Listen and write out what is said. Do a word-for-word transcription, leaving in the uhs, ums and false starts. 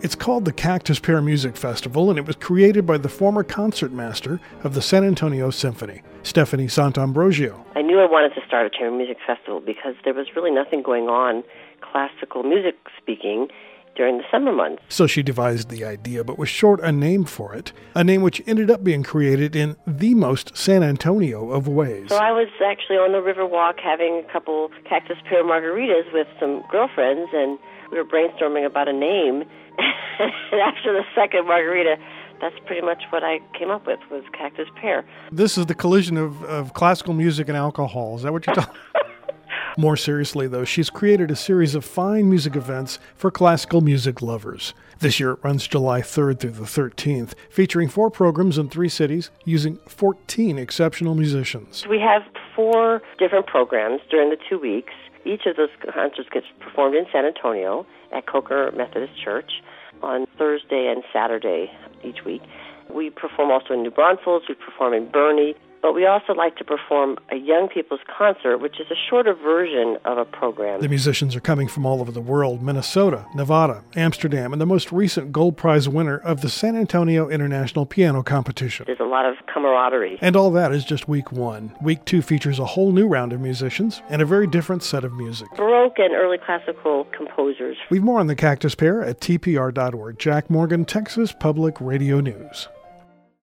It's called the Cactus Pear Music Festival, and it was created by the former concertmaster of the San Antonio Symphony, Stephanie Sant'Ambrogio. I knew I wanted to start a chamber music festival because there was really nothing going on, classical music speaking, during the summer months. So she devised the idea, but was short a name for it, a name which ended up being created in the most San Antonio of ways. So I was actually on the Riverwalk having a couple Cactus Pear margaritas with some girlfriends, and we were brainstorming about a name. And after the second margarita, that's pretty much what I came up with, was Cactus Pear. This is the collision of, of classical music and alcohol. Is that what you're talking about? More seriously, though, she's created a series of fine music events for classical music lovers. This year it runs July third through the thirteenth, featuring four programs in three cities using fourteen exceptional musicians. We have four different programs during the two weeks. Each of those concerts gets performed in San Antonio at Coker Methodist Church on Thursday and Saturday each week. We perform also in New Braunfels, we perform in Bernie, but we also like to perform a young people's concert, which is a shorter version of a program. The musicians are coming from all over the world: Minnesota, Nevada, Amsterdam, and the most recent Gold Prize winner of the San Antonio International Piano Competition. There's a lot of camaraderie. And all that is just week one. Week two features a whole new round of musicians and a very different set of music. Baroque and early classical composers. We've more on the Cactus Pear at T P R dot org. Jack Morgan, Texas Public Radio News.